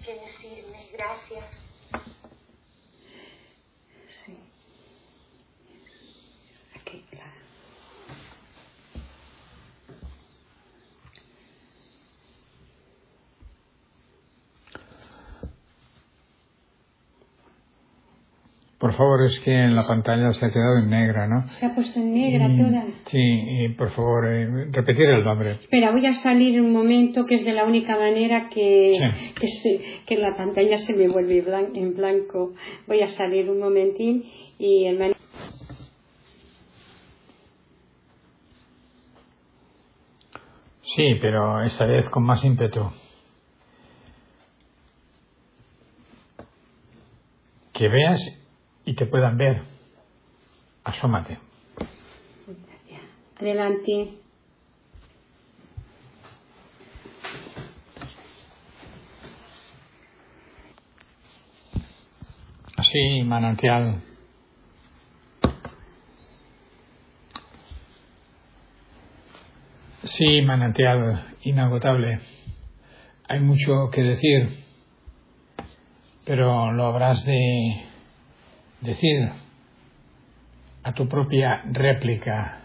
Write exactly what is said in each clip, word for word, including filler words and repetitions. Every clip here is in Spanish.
que decirme. Gracias. Sí. Aquí, claro. Por favor, es que en la pantalla se ha quedado en negra, ¿no? Se ha puesto en negra y, toda. Sí, y por favor, eh, repetir el nombre. Espera, voy a salir un momento, que es de la única manera que, Sí. que, se, que la pantalla se me vuelve blan, en blanco. Voy a salir un momentín y el man... Sí, pero esta vez con más ímpetu. Que veas y te puedan ver. Asómate. Adelante. Así, manantial. Sí, manantial inagotable. Hay mucho que decir, pero lo habrás de decir a tu propia réplica,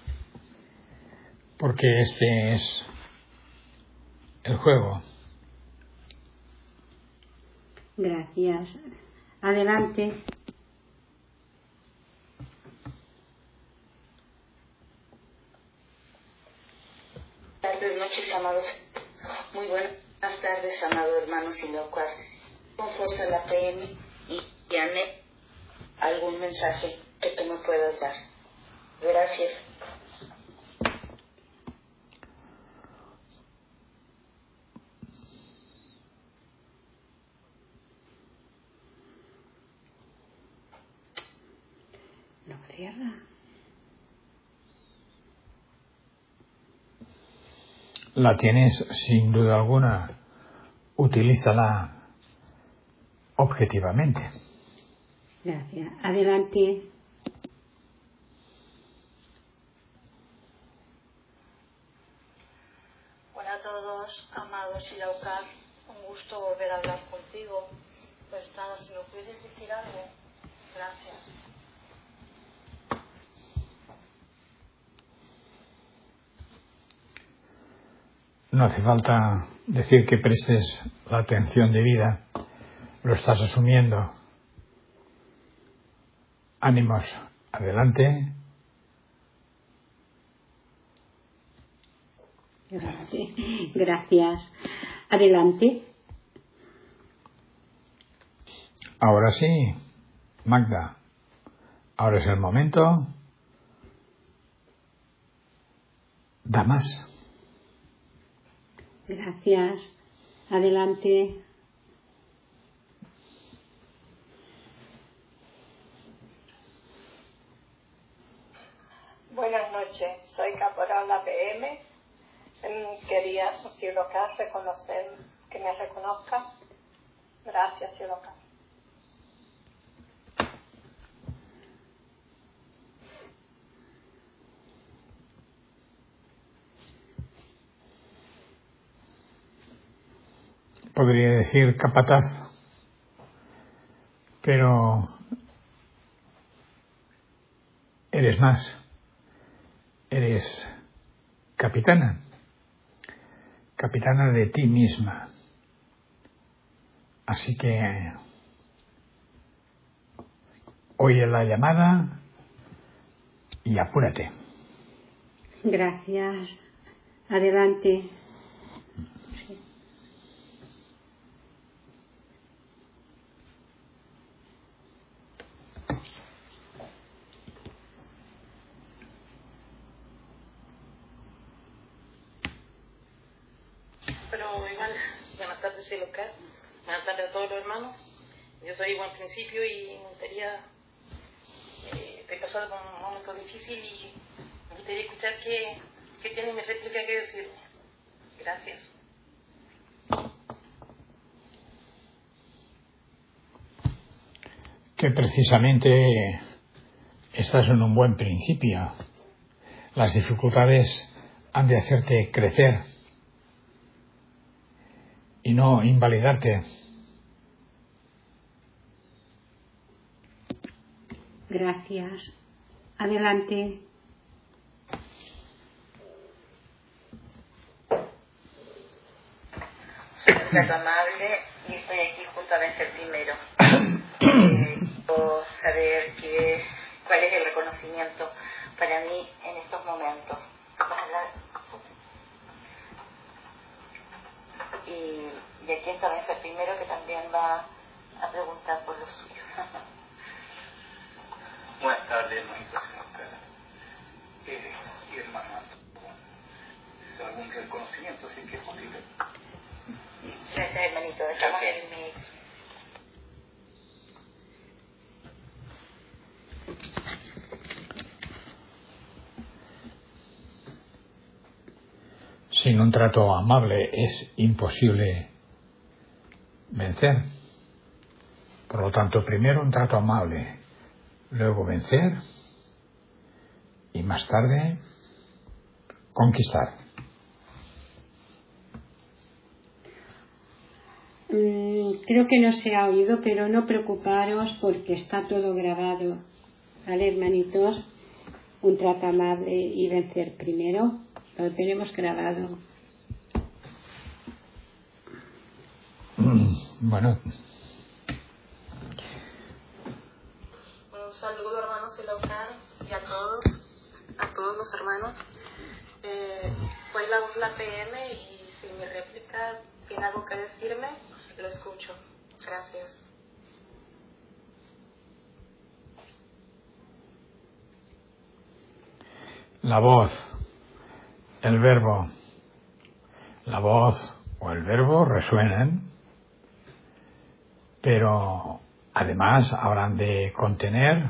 porque este es el juego. Gracias. Adelante. Buenas noches, amados. Muy buenas tardes, amado hermano Silaucar. Con fuerza la P M y Janet, algún mensaje que tú me puedas dar. Gracias. No cierra. La tienes sin duda alguna. Utilízala objetivamente. Gracias. Adelante. Hola a todos, amados Silaucar. Un gusto volver a hablar contigo. Pues nada, si me puedes decir algo. Gracias. No hace falta decir que prestes la atención debida. Lo estás asumiendo. Ánimos. Adelante. Gracias. Gracias. Adelante. Ahora sí, Magda. Ahora es el momento. Da más. Gracias. Adelante. Buenas noches, soy Caporal A P M. Quería, Silaucar, reconocer, que me reconozca. Gracias, Silaucar. Podría decir capataz, pero eres más. Eres capitana. Capitana de ti misma. Así que oye la llamada y apúrate. Gracias. Adelante. Pero igual, buenas tardes, Silaucar. Buenas tardes a todos los hermanos. Yo soy Buen Principio y me gustaría, eh, estoy pasando por un momento difícil y me gustaría escuchar qué, qué tiene mi réplica que decirme. Gracias. Que precisamente estás en un buen principio. Las dificultades han de hacerte crecer. y no invalidarte. Gracias. Adelante. Soy un trato amable y estoy aquí junto a Vencer Primero. Eh, quiero saber qué, cuál es el reconocimiento para mí en estos momentos. Y, y aquí está Vencer Primero, que también va a preguntar por lo suyo. Buenas tardes, hermanitos y hermanas. Eh, y hermanas, ¿es algún reconocimiento, si es que es posible? Gracias, hermanito. Dejamos el mail. Sin un trato amable es imposible vencer. Por lo tanto, primero un trato amable, luego vencer y más tarde conquistar. Mm, creo que no se ha oído, pero no preocuparos porque está todo grabado. ¿Vale, hermanitos? Un trato amable y vencer primero. Lo tenemos grabado. Bueno. Un saludo, hermanos Silaucar, y a todos, a todos los hermanos. Eh, soy la Usla P M y si mi réplica tiene algo que decirme, lo escucho. Gracias. La voz, el verbo, la voz o el verbo resuenan, pero además habrán de contener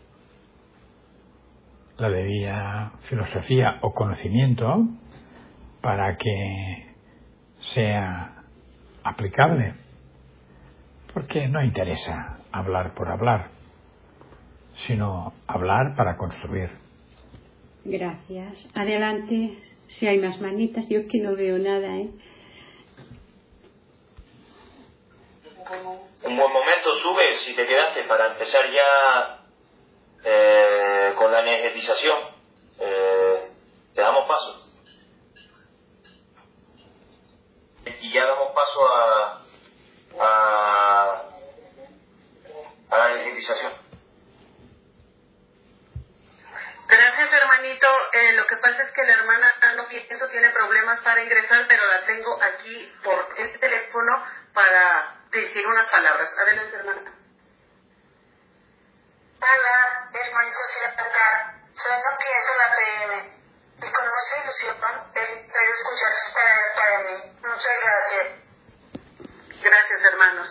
la debida filosofía o conocimiento para que sea aplicable, porque no interesa hablar por hablar, sino hablar para construir. Gracias. Adelante, si hay más manitas. Yo que no veo nada, ¿eh? Un buen momento, sube si te quedaste para empezar ya eh, con la energetización. Eh, te damos paso. Y ya damos paso a, a, a la energetización. Gracias, hermanito. Eh, lo que pasa es que la hermana no pienso tiene problemas para ingresar, pero la tengo aquí por el teléfono para decir unas palabras. Adelante, hermana. Hola, hermanito Silaucar. Soy Nokia, soy la P M. Y con mucha ilusión espero escuchar sus palabras para mí. Muchas gracias. Gracias, hermanos.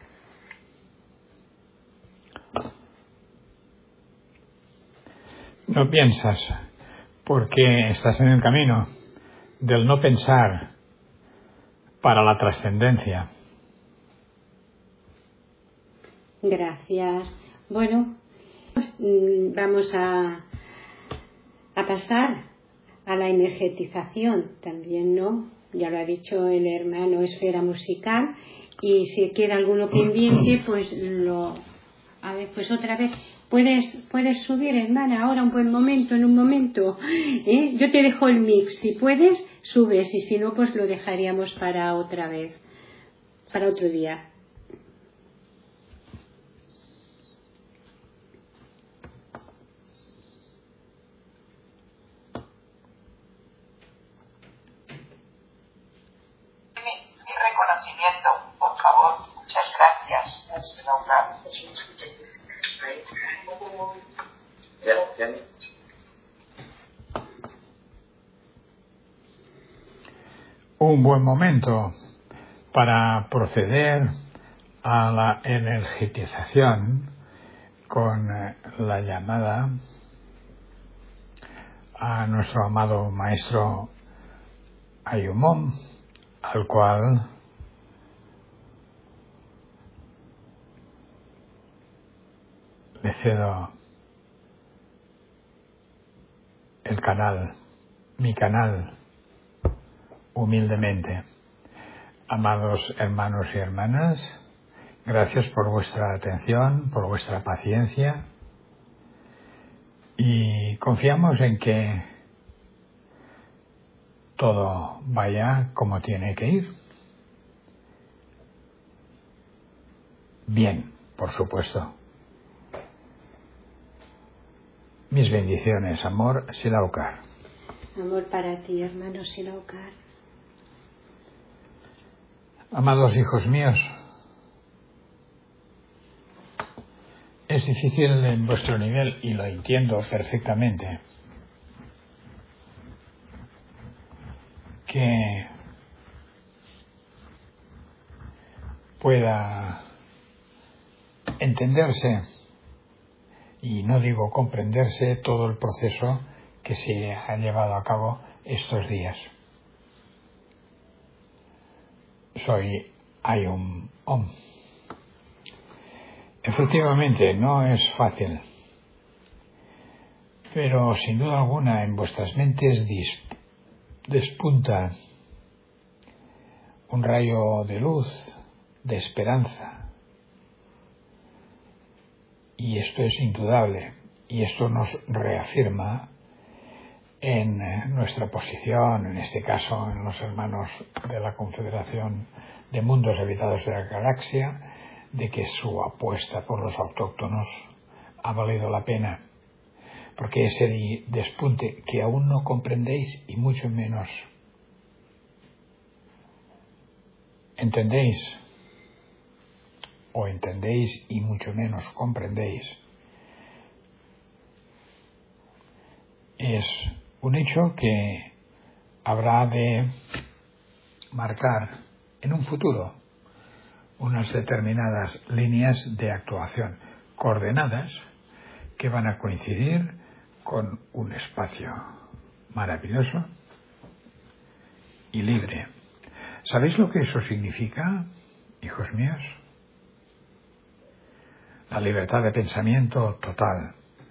No piensas, porque estás en el camino del no pensar para la trascendencia. Gracias. Bueno, vamos a, a pasar a la energetización también, ¿no? Ya lo ha dicho el hermano, esfera musical, y si queda alguno pendiente, pues lo... A ver, pues otra vez. Puedes, puedes subir, hermana, ahora un buen momento, en un momento. ¿Eh? Yo te dejo el mix. Si puedes, subes, y si no, pues lo dejaríamos para otra vez, para otro día. Mi reconocimiento, por favor. Muchas gracias. Un buen momento para proceder a la energetización con la llamada a nuestro amado maestro Ayumón, al cual le cedo el canal, mi canal, humildemente. Amados hermanos y hermanas, gracias por vuestra atención, por vuestra paciencia, y confiamos en que todo vaya como tiene que ir. Bien, por supuesto. Mis bendiciones, amor, Silaukar. Amor para ti, hermano Silaukar. Amados hijos míos, es difícil en vuestro nivel, y lo entiendo perfectamente, que pueda entenderse, y no digo comprenderse, todo el proceso que se ha llevado a cabo estos días. Soy Ayum Om. Efectivamente, no es fácil, pero sin duda alguna en vuestras mentes despunta un rayo de luz, de esperanza, y esto es indudable, y esto nos reafirma en nuestra posición, en este caso en los hermanos de la Confederación de Mundos Habitados de la Galaxia, de que su apuesta por los autóctonos ha valido la pena, porque ese despunte que aún no comprendéis y mucho menos entendéis, o entendéis y mucho menos comprendéis, es un hecho que habrá de marcar en un futuro unas determinadas líneas de actuación coordenadas que van a coincidir con un espacio maravilloso y libre. ¿Sabéis lo que eso significa, hijos míos? La libertad de pensamiento total,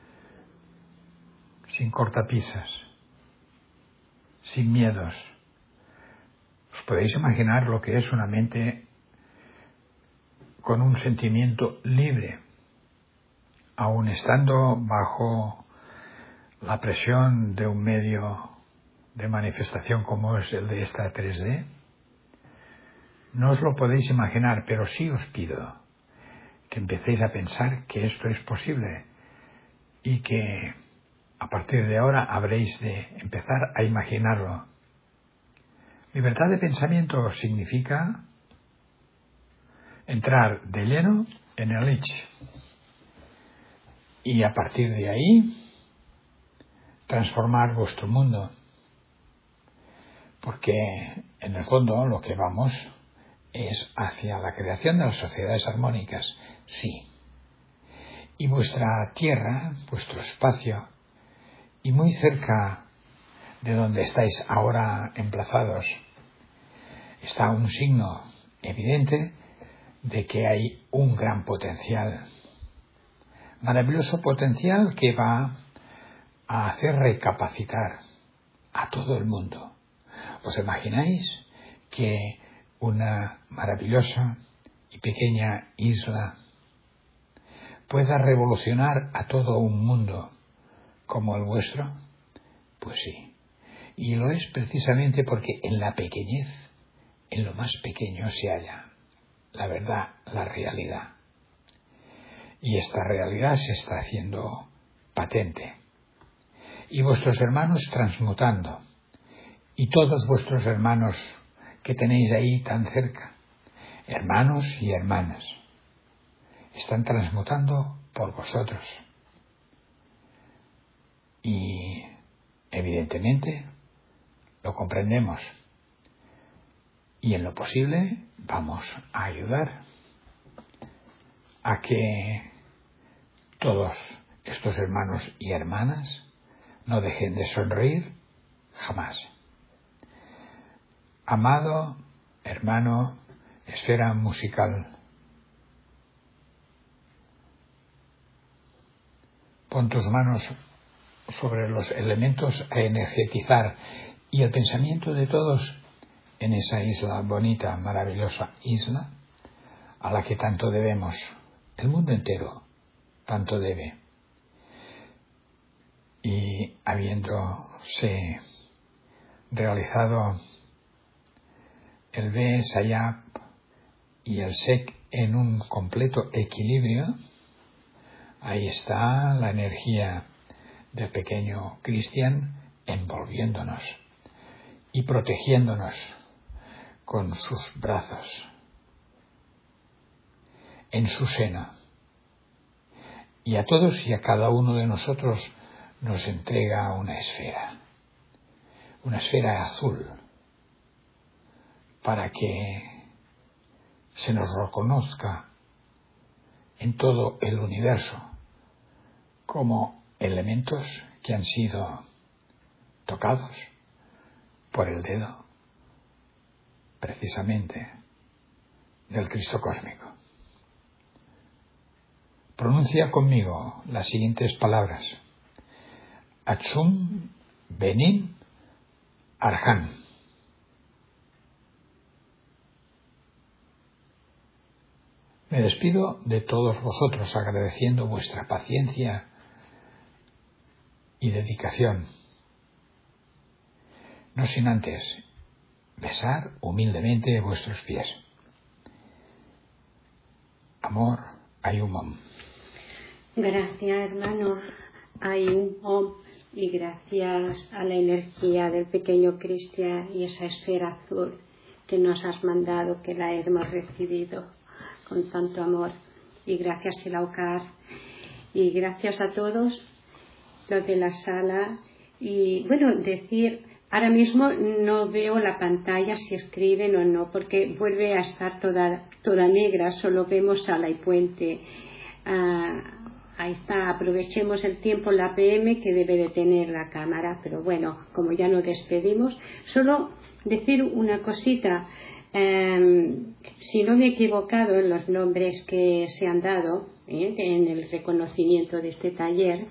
sin cortapisas, sin miedos. ¿Os podéis imaginar lo que es una mente con un sentimiento libre, aun estando bajo la presión de un medio de manifestación como es el de esta tres D? No os lo podéis imaginar, pero sí os pido que empecéis a pensar que esto es posible y que a partir de ahora habréis de empezar a imaginarlo. Libertad de pensamiento significa entrar de lleno en el Ich, y a partir de ahí transformar vuestro mundo, porque en el fondo lo que vamos es hacia la creación de las sociedades armónicas, sí, y vuestra tierra, vuestro espacio, y muy cerca de donde estáis ahora emplazados, está un signo evidente de que hay un gran potencial, maravilloso potencial que va a hacer recapacitar a todo el mundo. ¿Os imagináis que una maravillosa y pequeña isla pueda revolucionar a todo un mundo como el vuestro? Pues sí, y lo es precisamente porque en la pequeñez, en lo más pequeño se halla la verdad, la realidad. Y esta realidad se está haciendo patente. Y vuestros hermanos transmutando. Y todos vuestros hermanos que tenéis ahí tan cerca, hermanos y hermanas, están transmutando por vosotros. Y evidentemente lo comprendemos. Y en lo posible vamos a ayudar a que todos estos hermanos y hermanas no dejen de sonreír jamás. Amado hermano, esfera musical, pon tus manos sobre los elementos a energetizar, y el pensamiento de todos en esa isla bonita, maravillosa isla, a la que tanto debemos. El mundo entero tanto debe. Y habiéndose realizado el B, Sayap y el S E C en un completo equilibrio, ahí está la energía del pequeño Cristian envolviéndonos y protegiéndonos con sus brazos en su seno. Y a todos y a cada uno de nosotros nos entrega una esfera, una esfera azul, para que se nos reconozca en todo el universo como elementos que han sido tocados por el dedo precisamente del Cristo cósmico. Pronuncia conmigo las siguientes palabras: Atsum Benin Arhan. Me despido de todos vosotros agradeciendo vuestra paciencia y dedicación, no sin antes besar humildemente vuestros pies. Amor, Ayum Om. Gracias, hermano Ayum Om, y gracias a la energía del pequeño Cristian y esa esfera azul que nos has mandado, que la hemos recibido con tanto amor. Y gracias, Silaukar, y gracias a todos los de la sala. Y bueno, decir, ahora mismo no veo la pantalla si escriben o no, porque vuelve a estar toda, toda negra, solo vemos sala y puente. Ah, ahí está, aprovechemos el tiempo la P M que debe de tener la cámara, pero bueno, como ya nos despedimos, solo decir una cosita. Eh, si no me he equivocado en los nombres que se han dado ¿eh? en el reconocimiento de este taller,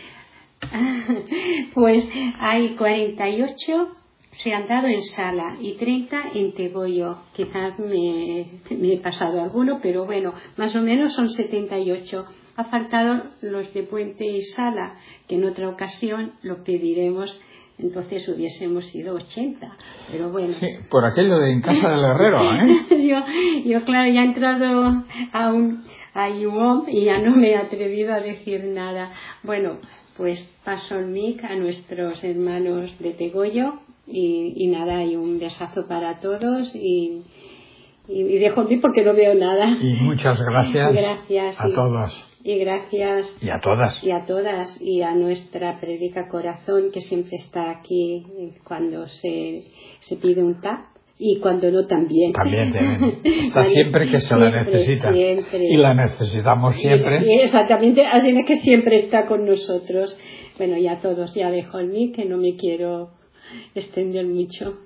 pues hay cuarenta y ocho se han dado en sala y treinta en Tegoyo. Quizás me, me he pasado alguno, pero bueno, más o menos son setenta y ocho. Ha faltado los de Puente y Sala, que en otra ocasión lo pediremos, entonces hubiésemos sido ochenta, pero bueno. Sí, por aquello de en casa del herrero, ¿eh? yo, yo, claro, ya he entrado a un a Yuom y ya no me he atrevido a decir nada. Bueno, pues paso el mic a nuestros hermanos de Tegoyo y, y nada, y un besazo para todos y, y, y dejo el mic porque no veo nada. Y muchas gracias, gracias a y, todos. Y gracias. Y a todas. Y a todas. Y a nuestra Predica Corazón, que siempre está aquí cuando se, se pide un tap. Y cuando no, también. También, también. Está vale, siempre que se siempre, la necesita. Siempre. Y la necesitamos siempre. Y, y exactamente, así es que siempre está con nosotros. Bueno, y a todos ya dejo el mí, que no me quiero extender mucho.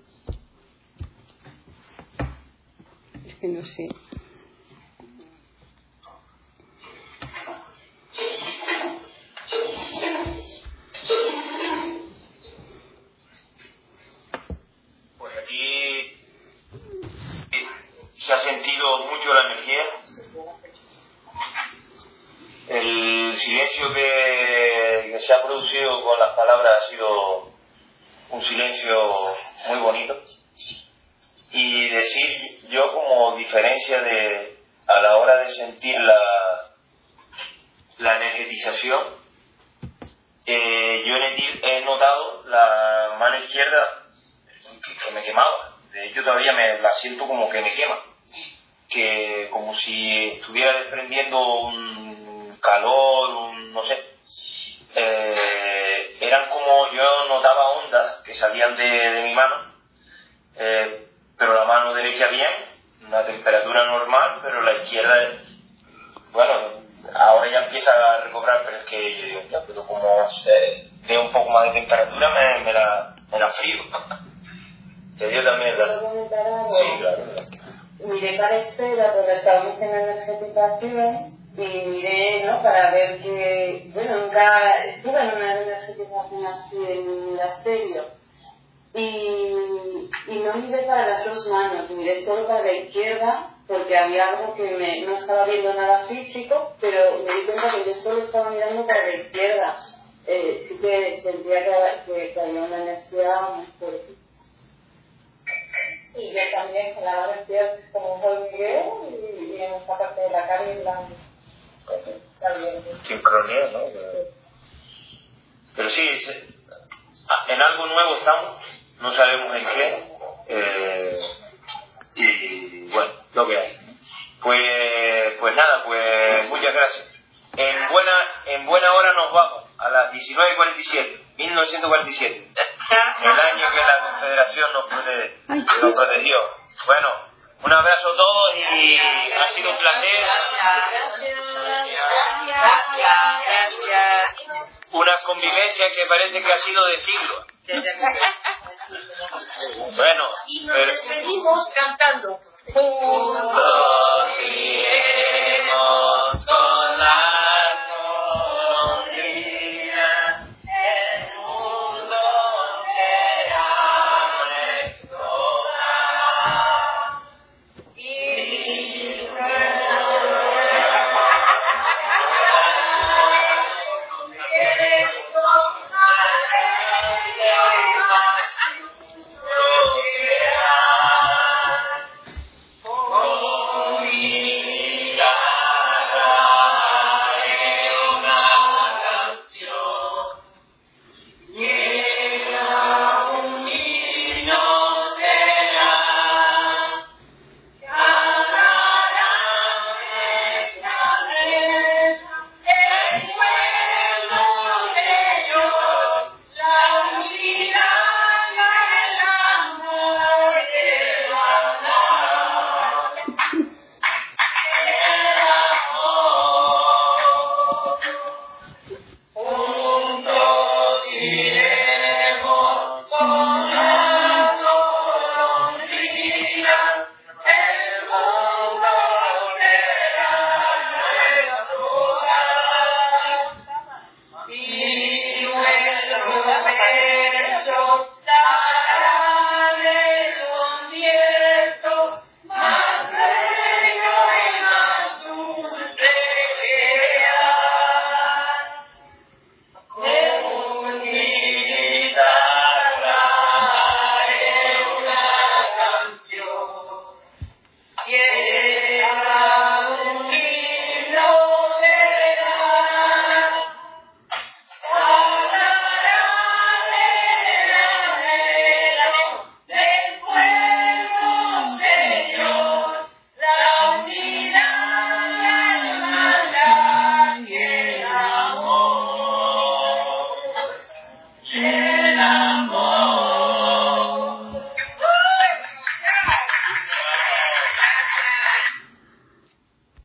Es que no sé. Pues aquí se ha sentido mucho la energía. El silencio que, que se ha producido con las palabras ha sido un silencio muy bonito. Y decir yo como diferencia de a la hora de sentir la, la energetización, eh, yo he notado la mano izquierda que, que me quemaba. De hecho todavía me la siento como que me quema, que como si estuviera desprendiendo un calor, un no sé. Eh, eran como, yo notaba ondas que salían de, de mi mano, eh, pero la mano derecha bien, una temperatura normal, pero la izquierda, bueno, ahora ya empieza a recobrar, pero es que yo digo, ya, pero como eh, de un poco más de temperatura me, me, la, me la frío. Te dio también la... ¿Puedo comentar algo? Sí, claro, claro. Miré para esfera porque estábamos en energetización y miré, ¿no? Para ver que, bueno, nunca estuve en una energetización así en un monasterio. y, y no miré para las dos manos, miré solo para la izquierda porque había algo que me, no estaba viendo nada físico, pero me di cuenta que yo solo estaba mirando para la izquierda. Eh, sí que sentía que, que, que había una energía muy fuerte. Y yo también con la mano izquierda como un hormigueo y, y en esta parte de la cara y la... Sincronía, ¿no? Pero, pero sí, en algo nuevo estamos, no sabemos en qué, eh, y bueno, lo que hay. Pues, pues nada, pues muchas gracias. En buena, en buena hora nos vamos, a las diecinueve cuarenta y siete, mil novecientos cuarenta y siete, el año que la Confederación nos, prote, nos protegió. Bueno, un abrazo a todos y ha sido un placer. Una convivencia que parece que ha sido de siglos. Bueno, y nos despedimos cantando. pero...